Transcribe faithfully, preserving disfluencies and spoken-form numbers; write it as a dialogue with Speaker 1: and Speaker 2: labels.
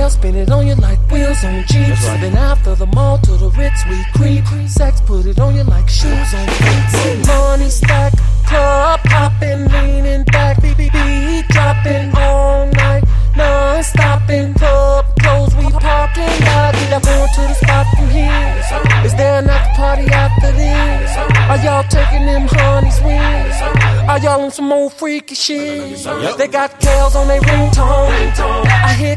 Speaker 1: girl, spin it on you like wheels on Jeeps. Right. Then after the mall to the Ritz, we creep. Sex, put it on you like shoes on feet. Money stack, club popping, leaning back, B B B dropping all night, non-stopping. Club close, we parking. Y'all get up going to the spot from here. Is there an after party after this? Are y'all taking them honeys wings? Are y'all on some old freaky shit? They got Kales on their ringtone. I hear